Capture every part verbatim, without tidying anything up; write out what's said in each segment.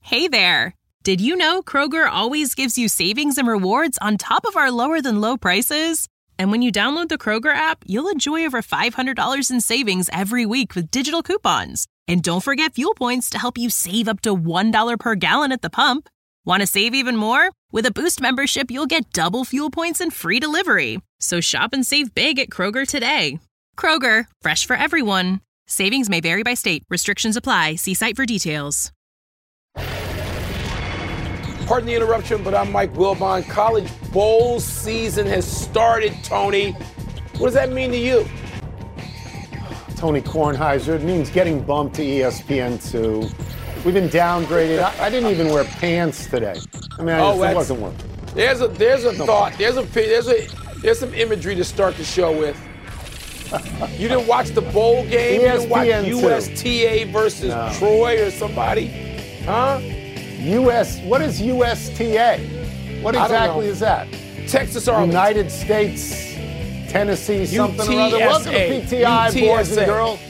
Hey there! Did you know Kroger always gives you savings and rewards on top of our lower-than-low prices? And when you download the Kroger app, you'll enjoy over five hundred dollars in savings every week with digital coupons. And don't forget fuel points to help you save up to one dollar per gallon at the pump. Want to save even more? With a Boost membership, you'll get double fuel points and free delivery. So shop and save big at Kroger today. Kroger, fresh for everyone. Savings may vary by state. Restrictions apply. See site for details. Pardon the interruption, but I'm Mike Wilbon. College bowl season has started, Tony. What does that mean to you? Tony Kornheiser, it means getting bumped to E S P N two. We've been downgraded. I, I didn't even wear pants today. I mean, I oh, just, it wasn't working. There's a there's a no. thought. There's a there's a there's some imagery to start the show with. You didn't watch the bowl game? E S P N you didn't watch U S T A versus no. Troy or somebody? Huh? U S What is U S T A? What exactly is that? Texas Arlington. United States, Tennessee, something U T S A. or other. Welcome to P T I, U T S A. boys and girls.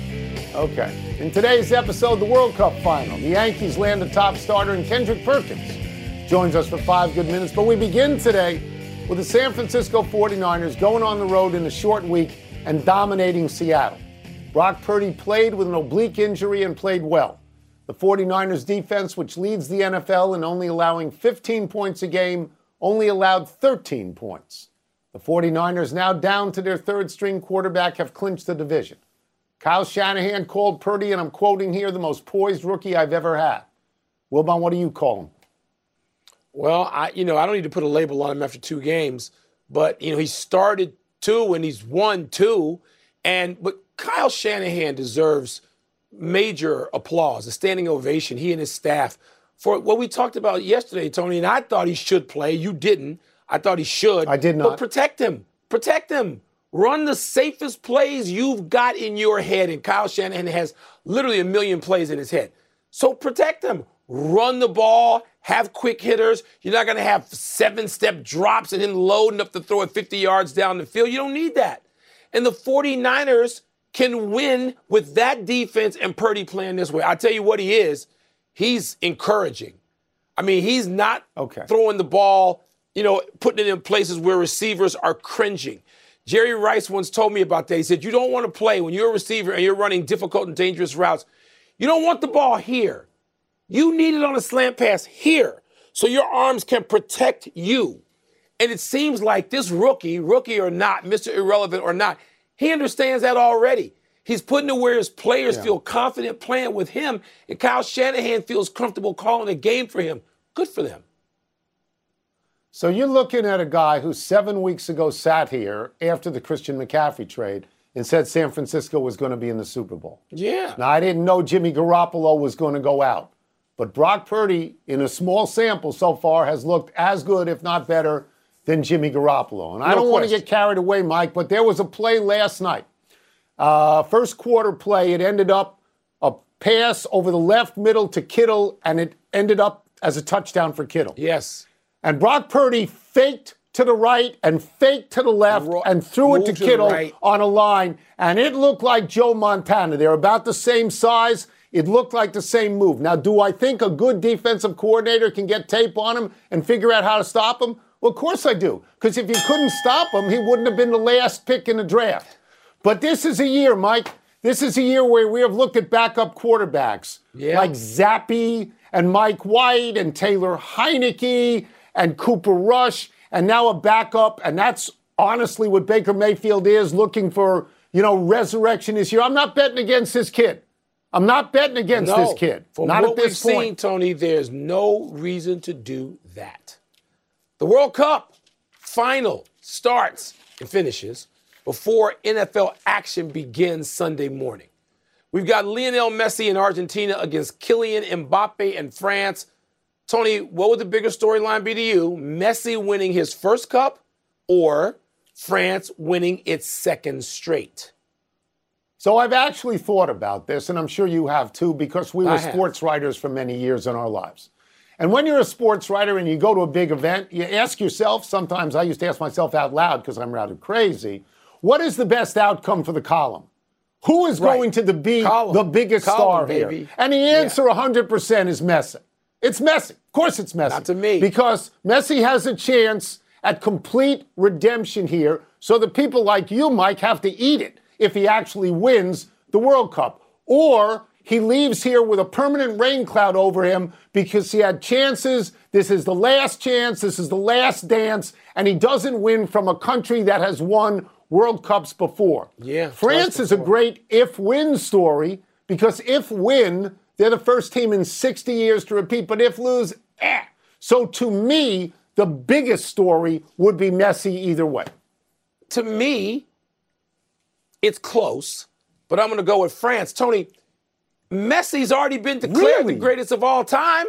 Okay. In today's episode, the World Cup final. The Yankees land a top starter in Kendrick Perkins. Joins us for five good minutes. But we begin today with the San Francisco forty-niners going on the road in a short week and dominating Seattle. Brock Purdy played with an oblique injury and played well. The forty-niners defense, which leads the N F L in only allowing fifteen points a game, only allowed thirteen points. The forty-niners, now down to their third-string quarterback, have clinched the division. Kyle Shanahan called Purdy, and I'm quoting here, the most poised rookie I've ever had. Wilbon, what do you call him? Well, I you know, I don't need to put a label on him after two games, but, you know, he started two and he's won two. And but Kyle Shanahan deserves major applause, a standing ovation, he and his staff, for what we talked about yesterday, Tony. And I thought he should play. You didn't. I thought he should. I did not. But protect him. Protect him. Run the safest plays you've got in your head. And Kyle Shanahan has literally a million plays in his head. So protect him. Run the ball. Have quick hitters. You're not going to have seven-step drops and him loading up to throw it fifty yards down the field. You don't need that. And the forty-niners can win with that defense and Purdy playing this way. I tell you what he is. He's encouraging. I mean, he's not okay. throwing the ball, you know, putting it in places where receivers are cringing. Jerry Rice once told me about that. He said, you don't want to play when you're a receiver and you're running difficult and dangerous routes. You don't want the ball here. You need it on a slant pass here so your arms can protect you. And it seems like this rookie, rookie or not, Mister Irrelevant or not, he understands that already. He's putting it where his players yeah. feel confident playing with him, and Kyle Shanahan feels comfortable calling a game for him. Good for them. So you're looking at a guy who seven weeks ago sat here after the Christian McCaffrey trade and said San Francisco was going to be in the Super Bowl. Yeah. Now, I didn't know Jimmy Garoppolo was going to go out. But Brock Purdy, in a small sample so far, has looked as good, if not better, than Jimmy Garoppolo. And I no don't question. want to get carried away, Mike, but there was a play last night. Uh, first quarter play, it ended up a pass over the left middle to Kittle, and it ended up as a touchdown for Kittle. Yes. And Brock Purdy faked to the right and faked to the left Ro- and threw it to, to Kittle right. on a line, and it looked like Joe Montana. They're about the same size. It looked like the same move. Now, do I think a good defensive coordinator can get tape on him and figure out how to stop him? Well, of course I do. Because if you couldn't stop him, he wouldn't have been the last pick in the draft. But this is a year, Mike. This is a year where we have looked at backup quarterbacks yeah. like Zappe and Mike White and Taylor Heineke and Cooper Rush, and now a backup. And that's honestly what Baker Mayfield is, looking for, you know, resurrection this year. I'm not betting against this kid. I'm not betting against no, this kid. From not what at this we've point. seen, Tony, there's no reason to do that. The World Cup final starts and finishes before N F L action begins Sunday morning. We've got Lionel Messi in Argentina against Kylian Mbappe in France. Tony, what would the bigger storyline be to you? Messi winning his first cup or France winning its second straight? So I've actually thought about this, and I'm sure you have too, because we were sports writers for many years in our lives. And when you're a sports writer and you go to a big event, you ask yourself, sometimes I used to ask myself out loud because I'm rather crazy, what is the best outcome for the column? Who is right. going to the be column. the biggest column, star baby. here? And the answer yeah. one hundred percent is Messi. It's Messi. Of course it's Messi. Not to me. Because Messi has a chance at complete redemption here, so that people like you, Mike, have to eat it if he actually wins the World Cup. Or he leaves here with a permanent rain cloud over him because he had chances. This is the last chance. This is the last dance. And he doesn't win from a country that has won World Cups before. Yeah. France is a great if-win story because if win, they're the first team in sixty years to repeat. But if lose, eh. So to me, the biggest story would be Messi either way. To me, it's close, but I'm going to go with France. Tony, Messi's already been declared Really? the greatest of all time.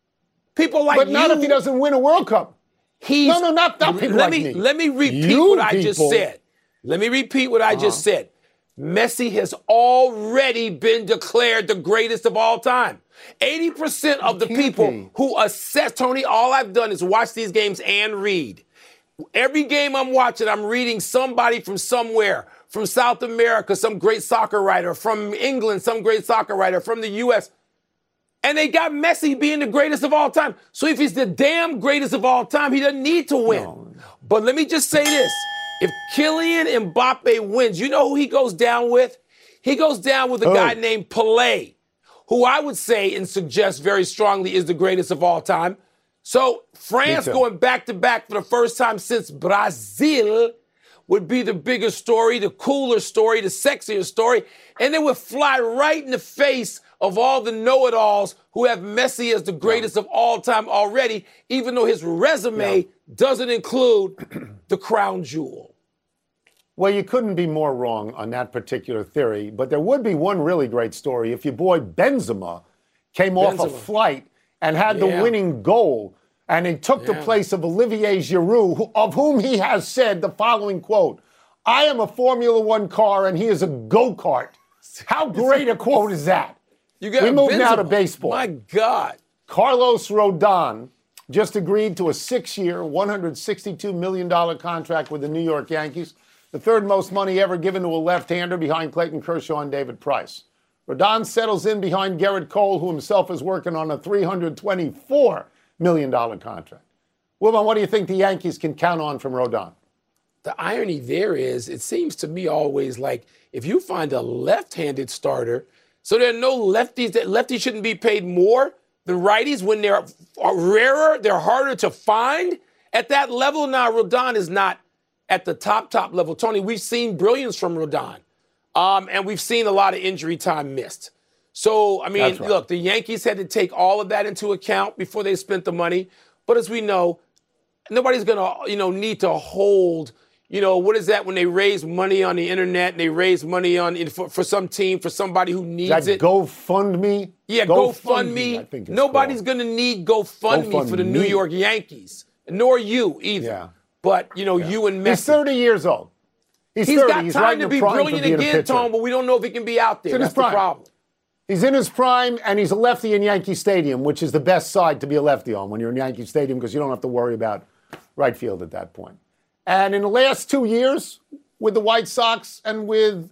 People like But you. not if he doesn't win a World Cup. He's, No, no, not, not people let like me, me. Let me repeat You what I just people. said. Let me repeat what I just said. Messi has already been declared the greatest of all time. eighty percent of the can't people be. who assess, Tony, all I've done is watch these games and read. Every game I'm watching, I'm reading somebody from somewhere, from South America, some great soccer writer, from England, some great soccer writer, from the U S, and they got Messi being the greatest of all time. So if he's the damn greatest of all time, he doesn't need to win. No. But let me just say this. If Kylian Mbappe wins, you know who he goes down with? He goes down with a Who? guy named Pelé, who I would say and suggest very strongly is the greatest of all time. So France Me too. going back-to-back for the first time since Brazil would be the bigger story, the cooler story, the sexier story, and it would fly right in the face of all the know-it-alls who have Messi as the greatest of all time already, even though his resume Yeah. doesn't include the crown jewel. Well, you couldn't be more wrong on that particular theory, but there would be one really great story if your boy Benzema came off a Benzema. flight and had Yeah. the winning goal, and he took the Yeah. place of Olivier Giroud, who- of whom he has said the following quote, "I am a Formula One car and he is a go-kart." How great a quote is that? You got We move now to Benzema. baseball. My God. Carlos Rodon just agreed to a six-year, one hundred sixty-two million dollars contract with the New York Yankees, the third most money ever given to a left-hander behind Clayton Kershaw and David Price. Rodon settles in behind Gerrit Cole, who himself is working on a three hundred twenty-four million dollars contract. Wilbon, what do you think the Yankees can count on from Rodon? The irony there is, it seems to me always like if you find a left-handed starter, so there are no lefties, that lefties shouldn't be paid more than righties when they're are rarer, they're harder to find at that level. Now, Rodon is not at the top, top level. Tony, we've seen brilliance from Rodon, um, and we've seen a lot of injury time missed. So, I mean, That's right. look, the Yankees had to take all of that into account before they spent the money. But as we know, nobody's going to, you know, need to hold, you know, what is that when they raise money on the internet and they raise money on for, for some team, for somebody who needs That it? GoFundMe? Yeah, GoFundMe, I GoFundMe. think it's Nobody's called. going to need GoFundMe for the New GoFundMe. York Yankees, nor you either. Yeah. But, you know, you and Messi. He's thirty years old. He's, He's thirty. got He's time right in to the be prime for brilliant being a again, pitcher. Tom, but we don't know if he can be out there. in his That's the prime. problem. He's in his prime, and he's a lefty in Yankee Stadium, which is the best side to be a lefty on when you're in Yankee Stadium because you don't have to worry about right field at that point. And in the last two years with the White Sox and with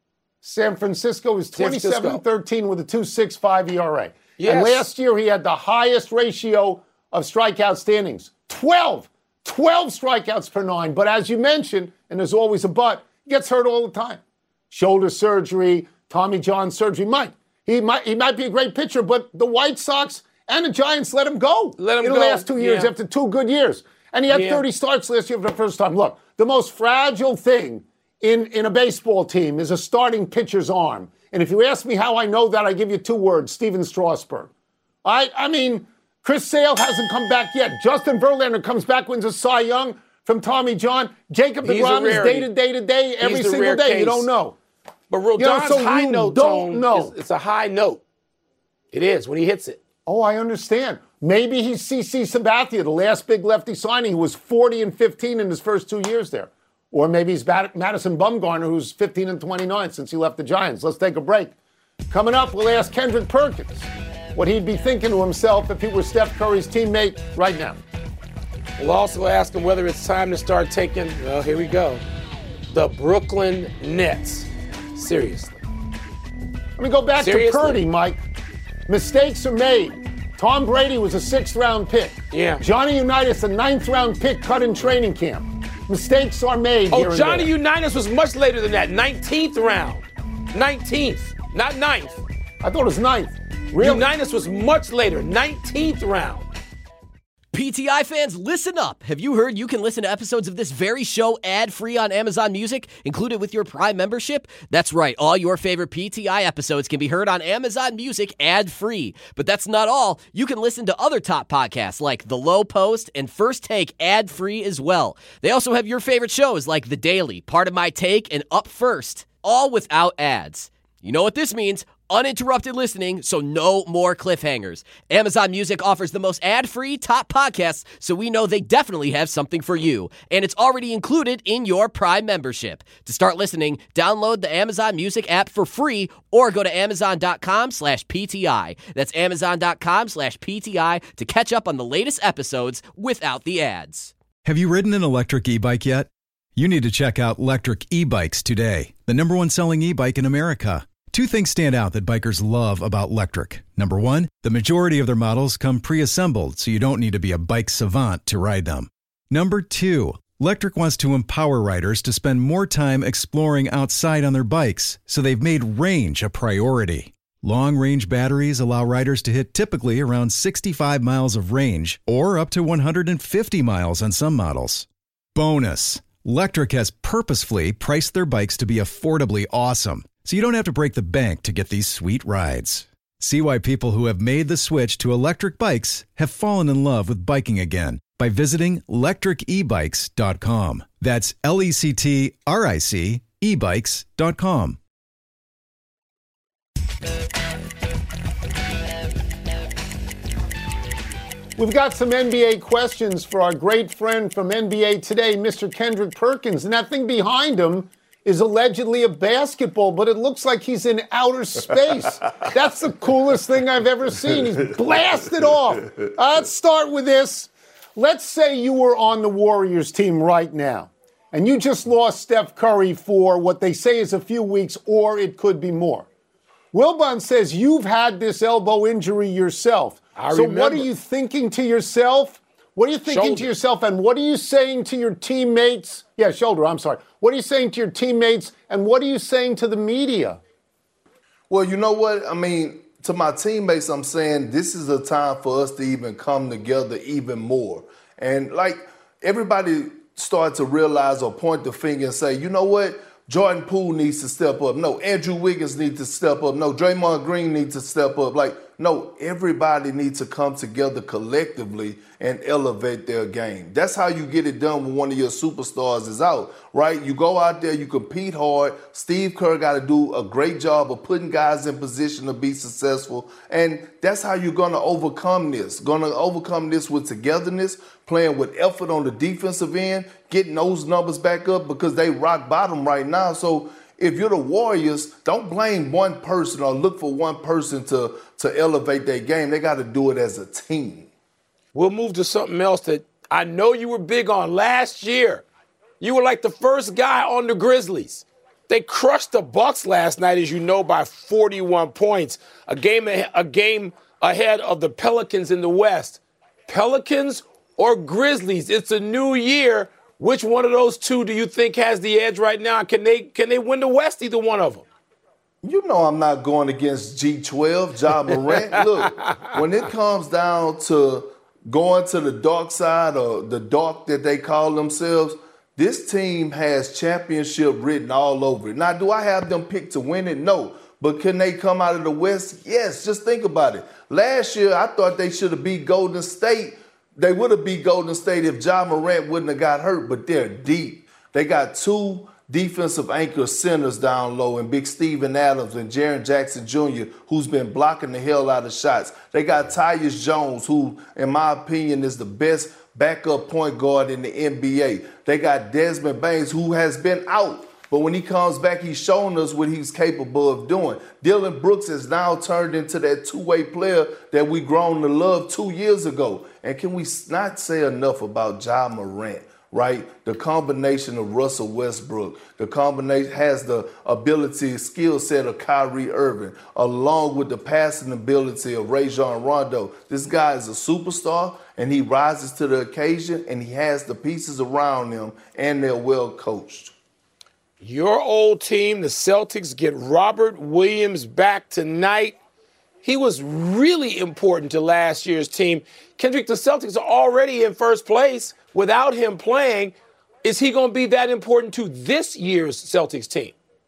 San Francisco, he's twenty-seven and thirteen with a two point six five E R A. Yes. And last year he had the highest ratio of strikeout standings, twelve. twelve strikeouts per nine. But as you mentioned, and there's always a but, he gets hurt all the time. Shoulder surgery, Tommy John surgery. Mike, he might he might be a great pitcher, but the White Sox and the Giants let him go Let him in go. the last two years Yeah. after two good years. And he had Yeah. thirty starts last year for the first time. Look, the most fragile thing in, in a baseball team is a starting pitcher's arm. And if you ask me how I know that, I give you two words, Steven Strasburg. I, I mean, Chris Sale hasn't come back yet. Justin Verlander comes back, wins a Cy Young from Tommy John. Jacob He's a DeGrom is rarity. day to day to day, every He's the single rare day. You case. don't know. But Rodon's You know, so high you note don't tone, know. is- it's a high note. It is when he hits it. Oh, I understand. Maybe he's C C Sabathia, the last big lefty signing, who was forty and fifteen in his first two years there. Or maybe he's Mad- Madison Bumgarner, who's fifteen and twenty-nine since he left the Giants. Let's take a break. Coming up, we'll ask Kendrick Perkins what he'd be thinking to himself if he were Steph Curry's teammate right now. We'll also ask him whether it's time to start taking, well, here we go, the Brooklyn Nets seriously. Let me go back Seriously? to Purdy, Mike. Mistakes are made. Tom Brady was a sixth-round pick. Yeah. Johnny Unitas, a ninth-round pick cut in training camp. Mistakes are made Oh, here and Johnny there. Unitas was much later than that. nineteenth round. nineteenth, not ninth. I thought it was ninth. Really? Unitas was much later. nineteenth round. P T I fans, listen up. Have you heard you can listen to episodes of this very show ad-free on Amazon Music, included with your Prime membership? That's right. All your favorite P T I episodes can be heard on Amazon Music ad-free. But that's not all. You can listen to other top podcasts like The Low Post and First Take ad-free as well. They also have your favorite shows like The Daily, Part of My Take, and Up First, all without ads. You know what this means? Uninterrupted listening, so no more cliffhangers. Amazon Music offers the most ad-free top podcasts, so we know they definitely have something for you. And it's already included in your Prime membership. To start listening, download the Amazon Music app for free or go to amazon.com slash PTI. That's amazon.com slash PTI to catch up on the latest episodes without the ads. Have you ridden an electric e-bike yet? You need to check out Lectric E-Bikes today, the number one selling e-bike in America. Two things stand out that bikers love about Lectric. Number one, the majority of their models come pre-assembled, so you don't need to be a bike savant to ride them. Number two, Lectric wants to empower riders to spend more time exploring outside on their bikes, so they've made range a priority. Long-range batteries allow riders to hit typically around sixty-five miles of range, or up to one hundred fifty miles on some models. Bonus, Lectric has purposefully priced their bikes to be affordably awesome, so you don't have to break the bank to get these sweet rides. See why people who have made the switch to electric bikes have fallen in love with biking again by visiting lectric e bikes dot com. That's L E C T R I C e bikes dot com. We've got some N B A questions for our great friend from N B A Today, Mister Kendrick Perkins. And that thing behind him is allegedly a basketball, but it looks like he's in outer space. That's the coolest thing I've ever seen. He's blasted off. Uh, let's start with this. Let's say you were on the Warriors team right now, and you just lost Steph Curry for what they say is a few weeks, or it could be more. Wilbon says you've had this elbow injury yourself. I so remember. what are you thinking to yourself? What are you thinking Shoulder. to yourself, and what are you saying to your teammates? Yeah, shoulder, I'm sorry. What are you saying to your teammates, and what are you saying to the media? Well, you know what? I mean, to my teammates, I'm saying this is a time for us to even come together even more. And, like, everybody start to realize or point the finger and say, you know what? Jordan Poole needs to step up. No, Andrew Wiggins needs to step up. No, Draymond Green needs to step up. Like, no, everybody needs to come together collectively and elevate their game. That's how you get it done when one of your superstars is out, right? You go out there, you compete hard. Steve Kerr got to do a great job of putting guys in position to be successful. And that's how you're going to overcome this. Going to overcome this with togetherness, playing with effort on the defensive end, getting those numbers back up because they rock bottom right now. So if you're the Warriors, don't blame one person or look for one person to, to elevate their game. They got to do it as a team. We'll move to something else that I know you were big on last year. You were like the first guy on the Grizzlies. They crushed the Bucks last night, as you know, by forty-one points. A game, a game ahead of the Pelicans in the West. Pelicans or Grizzlies? It's a new year. Which one of those two do you think has the edge right now? Can they can they win the West, either one of them? You know I'm not going against G twelve, Ja Morant. Look, when it comes down to going to the dark side or the dark that they call themselves, this team has championship written all over it. Now, do I have them picked to win it? No. But can they come out of the West? Yes. Just think about it. Last year, I thought they should have beat Golden State. They would have beat Golden State if Ja Morant wouldn't have got hurt, but they're deep. They got two defensive anchor centers down low and Big Steven Adams and Jaren Jackson Junior, who's been blocking the hell out of shots. They got Tyus Jones, who, in my opinion, is the best backup point guard in the N B A. They got Desmond Baines, who has been out. But when he comes back, he's shown us what he's capable of doing. Dylan Brooks has now turned into that two-way player that we grown to love two years ago. And can we not say enough about Ja Morant? right? The combination of Russell Westbrook, the combination has the ability, skill set of Kyrie Irving, along with the passing ability of Rajon Rondo. This guy is a superstar, and he rises to the occasion, and he has the pieces around him, and they're well coached. Your old team, the Celtics, get Robert Williams back tonight. He was really important to last year's team. Kendrick, the Celtics are already in first place without him playing. Is he going to be that important to this year's Celtics team?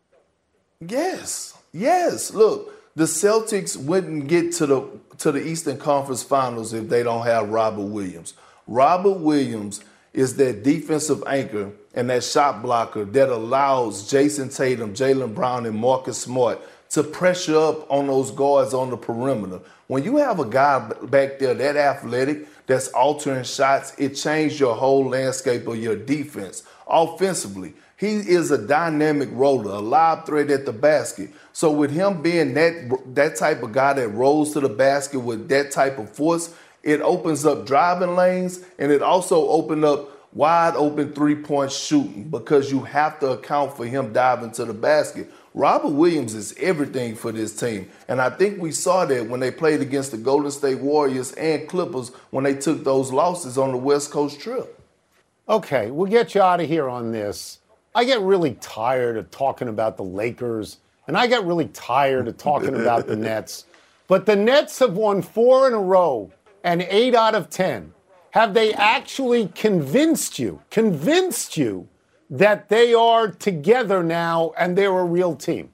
Yes, yes. Look, the Celtics wouldn't get to the to the Eastern Conference Finals if they don't have Robert Williams. Robert Williams is that defensive anchor and that shot blocker that allows Jason Tatum, Jaylen Brown, and Marcus Smart to pressure up on those guards on the perimeter. When you have a guy back there that athletic, that's altering shots, it changed your whole landscape of your defense. Offensively, he is a dynamic roller, a lob threat at the basket. So with him being that, that type of guy that rolls to the basket with that type of force, it opens up driving lanes, and it also opened up wide open three-point shooting because you have to account for him diving to the basket. Robert Williams is everything for this team. And I think we saw that when they played against the Golden State Warriors and Clippers when they took those losses on the West Coast trip. Okay, we'll get you out of here on this. I get really tired of talking about the Lakers, and I get really tired of talking about the Nets. But the Nets have won four in a row and eight out of ten. Have they actually convinced you, convinced you that they are together now and they're a real team?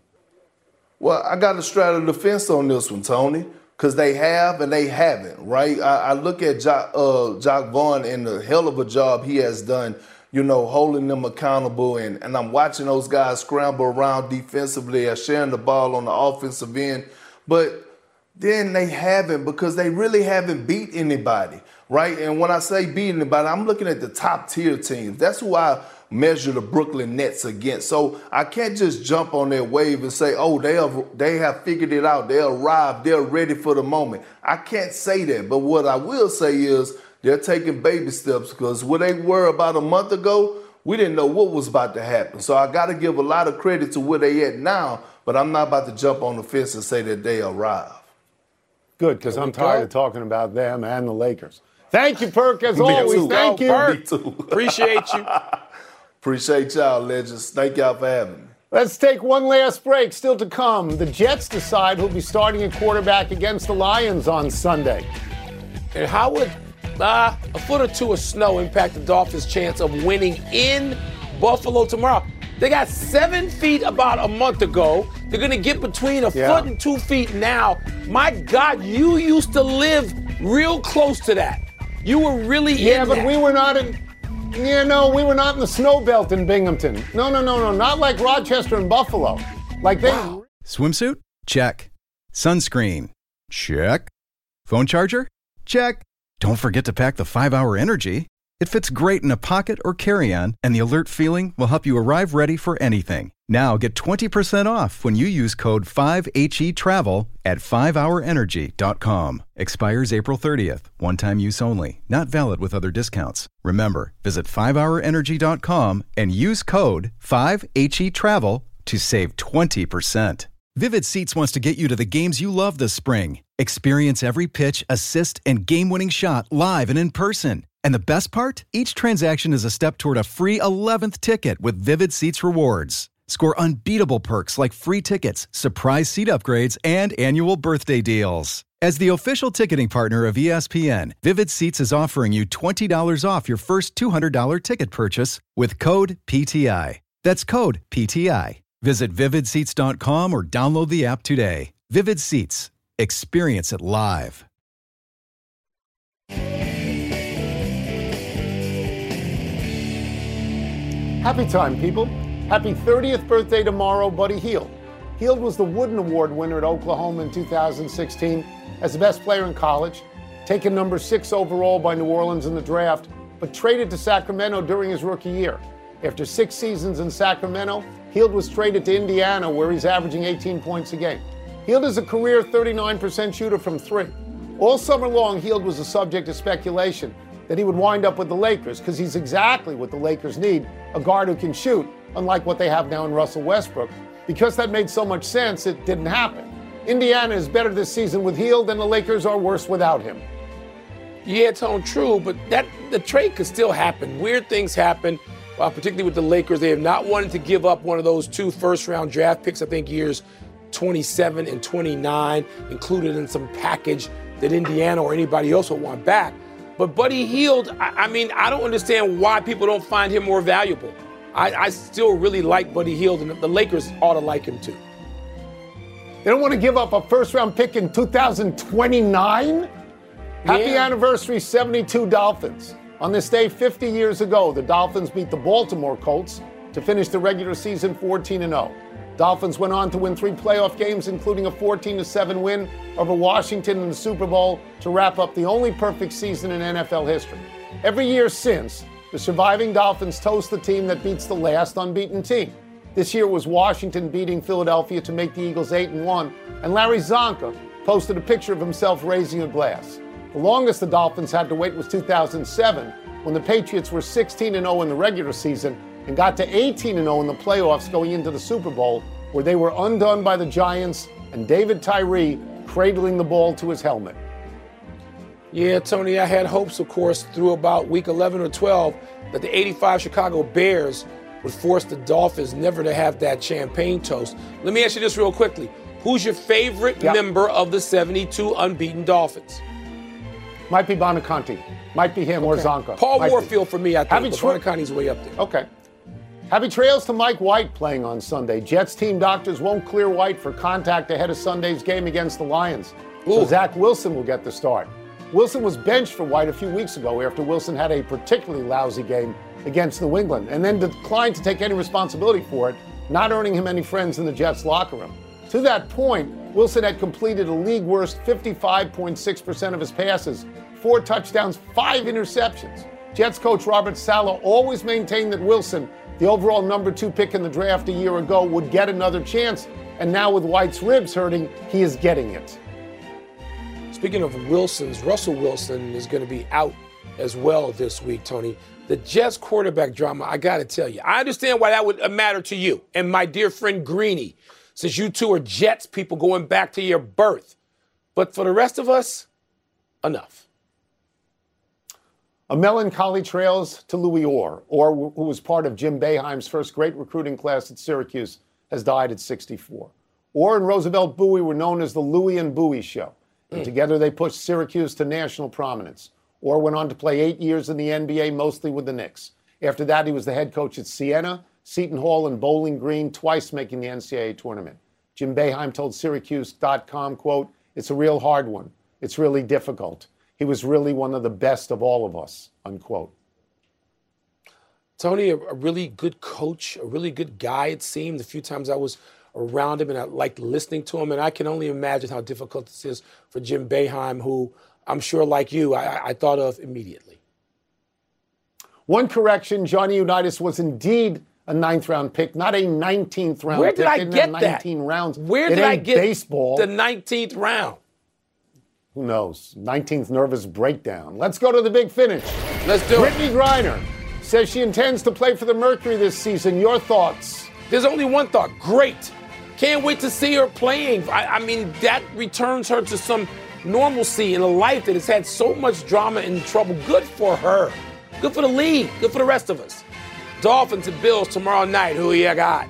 Well, I got to straddle the fence on this one, Tony, because they have and they haven't, right? I, I look at Jock, uh, Jock Vaughn and the hell of a job he has done, you know, holding them accountable. And, and I'm watching those guys scramble around defensively or sharing the ball on the offensive end. But then they haven't because they really haven't beat anybody, right? And when I say beat anybody, I'm looking at the top tier teams. That's who I measure the Brooklyn Nets against. So I can't just jump on their wave and say, oh, they have, they have figured it out. They arrived. They're ready for the moment. I can't say that. But what I will say is they're taking baby steps because where they were about a month ago, we didn't know what was about to happen. So I got to give a lot of credit to where they at now, but I'm not about to jump on the fence and say that they arrived. Good, because I'm tired go. of talking about them and the Lakers. Thank you, Perk, as always. Too. Thank go, you. Perk. Me too. Appreciate you. Appreciate y'all, legends. Thank y'all for having me. Let's take one last break. Still to come, the Jets decide who'll be starting at quarterback against the Lions on Sunday. And how would uh, a foot or two of snow impact the Dolphins' chance of winning in Buffalo tomorrow? They got seven feet about a month ago. They're going to get between a yeah. foot and two feet now. My God, you used to live real close to that. You were really yeah, in but that. we were not in... Yeah, no, we were not in the snow belt in Binghamton. No, no, no, no, not like Rochester and Buffalo. Like they... Wow. Swimsuit? Check. Sunscreen? Check. Phone charger? Check. Don't forget to pack the five hour Energy. It fits great in a pocket or carry-on, and the alert feeling will help you arrive ready for anything. Now get twenty percent off when you use code five H E travel at five hour energy dot com. Expires April thirtieth. One-time use only. Not valid with other discounts. Remember, visit five hour energy dot com and use code five H E travel to save twenty percent. Vivid Seats wants to get you to the games you love this spring. Experience every pitch, assist, and game-winning shot live and in person. And the best part? Each transaction is a step toward a free eleventh ticket with Vivid Seats rewards. Score unbeatable perks like free tickets, surprise seat upgrades, and annual birthday deals. As the official ticketing partner of E S P N, Vivid Seats is offering you twenty dollars off your first two hundred dollars ticket purchase with code P T I. That's code P T I. Visit vivid seats dot com or download the app today. Vivid Seats. Experience it live. Happy time, people. Happy thirtieth birthday tomorrow, Buddy Hield. Hield was the Wooden Award winner at Oklahoma in two thousand sixteen as the best player in college, taken number six overall by New Orleans in the draft, but traded to Sacramento during his rookie year. After six seasons in Sacramento, Hield was traded to Indiana, where he's averaging eighteen points a game. Hield is a career thirty-nine percent shooter from three. All summer long, Hield was the subject of speculation that he would wind up with the Lakers because he's exactly what the Lakers need, a guard who can shoot, unlike what they have now in Russell Westbrook. Because that made so much sense, it didn't happen. Indiana is better this season with Hield, and the Lakers are worse without him. Yeah, it's on true, but that the trade could still happen. Weird things happen, uh, particularly with the Lakers. They have not wanted to give up one of those two first-round draft picks, I think years twenty-seven and twenty-nine, included in some package that Indiana or anybody else would want back. But Buddy Hield, I, I mean, I don't understand why people don't find him more valuable. I, I still really like Buddy Hield, and the Lakers ought to like him too. They don't want to give up a first-round pick in two thousand twenty-nine? Happy Yeah. anniversary, seventy-two Dolphins. On this day fifty years ago, the Dolphins beat the Baltimore Colts to finish the regular season fourteen and oh. Dolphins went on to win three playoff games, including a fourteen to seven win over Washington in the Super Bowl to wrap up the only perfect season in N F L history. Every year since, the surviving Dolphins toast the team that beats the last unbeaten team. This year was Washington beating Philadelphia to make the Eagles eight and one, and Larry Zonka posted a picture of himself raising a glass. The longest the Dolphins had to wait was two thousand seven, when the Patriots were sixteen and oh in the regular season and got to eighteen and oh in the playoffs going into the Super Bowl, where they were undone by the Giants and David Tyree cradling the ball to his helmet. Yeah, Tony, I had hopes, of course, through about week eleven or twelve that the eighty-five Chicago Bears would force the Dolphins never to have that champagne toast. Let me ask you this real quickly. Who's your favorite Yep. member of the seventy-two unbeaten Dolphins? Might be Bonaconte. Might be him or Zonka. Paul Might be. Warfield for me, I Happy think, tri- but Bonaconte's way up there. Okay. Happy trails to Mike White playing on Sunday. Jets team doctors won't clear White for contact ahead of Sunday's game against the Lions. So Ooh. Zach Wilson will get the start. Wilson was benched for White a few weeks ago after Wilson had a particularly lousy game against New England and then declined to take any responsibility for it, not earning him any friends in the Jets locker room. To that point, Wilson had completed a league-worst fifty-five point six percent of his passes, four touchdowns, five interceptions. Jets coach Robert Saleh always maintained that Wilson, the overall number two pick in the draft a year ago, would get another chance, and now with White's ribs hurting, he is getting it. Speaking of Wilson's, Russell Wilson is going to be out as well this week, Tony. The Jets quarterback drama, I got to tell you, I understand why that would matter to you and my dear friend Greeny, since you two are Jets people going back to your birth. But for the rest of us, enough. A melancholy trails to Louis Orr. Orr, who was part of Jim Boeheim's first great recruiting class at Syracuse, has died at sixty-four. Orr and Roosevelt Bowie were known as the Louis and Bowie Show, and mm. together they pushed Syracuse to national prominence. Orr went on to play eight years in the N B A, mostly with the Knicks. After that, he was the head coach at Siena, Seton Hall, and Bowling Green, twice making the N C double A tournament. Jim Boeheim told Syracuse dot com, quote, "It's a real hard one. It's really difficult. He was really one of the best of all of us," unquote. Tony, a, a really good coach, a really good guy, it seemed. A few times I was around him and I liked listening to him, and I can only imagine how difficult this is for Jim Boeheim, who I'm sure, like you, I, I thought of immediately. One correction, Johnny Unitas was indeed a ninth-round pick, not a nineteenth round Where pick. did I Didn't get have that? nineteen rounds. Where it did I ain't get baseball. the nineteenth round? Who knows? nineteenth nervous breakdown. Let's go to the big finish. Let's do Brittany it. Griner says she intends to play for the Mercury this season. Your thoughts? There's only one thought. Great. Can't wait to see her playing. I, I mean, that returns her to some normalcy in a life that has had so much drama and trouble. Good for her. Good for the league. Good for the rest of us. Dolphins and Bills tomorrow night. Who you got?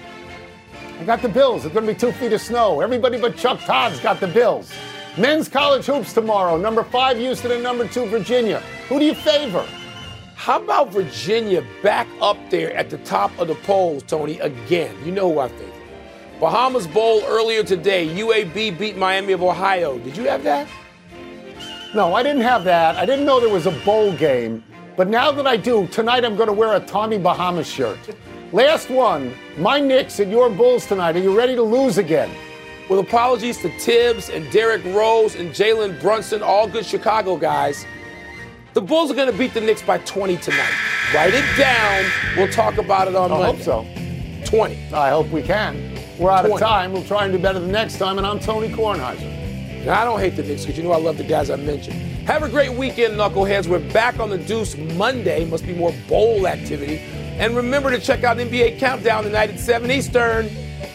I got the Bills. It's going to be two feet of snow. Everybody but Chuck Todd's got the Bills. Men's college hoops tomorrow. Number five, Houston, and number two, Virginia. Who do you favor? How about Virginia back up there at the top of the polls, Tony, again? You know who I favor. Bahamas Bowl earlier today. U A B beat Miami of Ohio. Did you have that? No, I didn't have that. I didn't know there was a bowl game. But now that I do, tonight I'm going to wear a Tommy Bahama shirt. Last one, my Knicks and your Bulls tonight. Are you ready to lose again? With apologies to Tibbs and Derrick Rose and Jalen Brunson, all good Chicago guys, the Bulls are going to beat the Knicks by twenty tonight. Write it down. We'll talk about it on I Monday. hope so. twenty. I hope we can. We're out of twenty. time. We'll try and do better the next time. And I'm Tony Kornheiser. Now, I don't hate the Knicks because you know I love the guys I mentioned. Have a great weekend, knuckleheads. We're back on the Deuce Monday. Must be more bowl activity. And remember to check out N B A Countdown tonight at seven Eastern.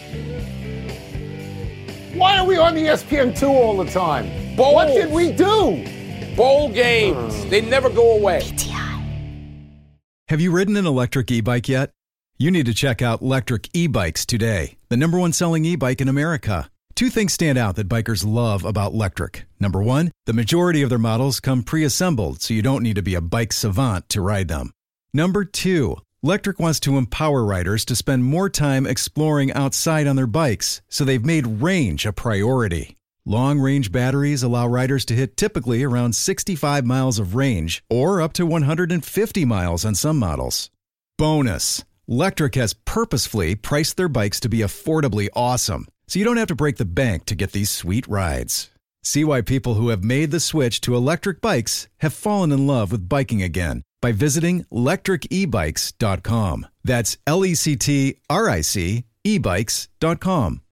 Why are we on E S P N two all the time? Bowls. What did we do? Bowl games. Uh. They never go away. Have you ridden an electric e-bike yet? You need to check out Lectric E-Bikes today, the number one selling e-bike in America. Two things stand out that bikers love about Lectric. Number one, the majority of their models come pre-assembled, so you don't need to be a bike savant to ride them. Number two, Lectric wants to empower riders to spend more time exploring outside on their bikes, so they've made range a priority. Long-range batteries allow riders to hit typically around sixty-five miles of range, or up to one hundred fifty miles on some models. Bonus, Lectric has purposefully priced their bikes to be affordably awesome, so you don't have to break the bank to get these sweet rides. See why people who have made the switch to electric bikes have fallen in love with biking again by visiting lectric e bikes dot com. That's L E C T R I C e bikes dot com.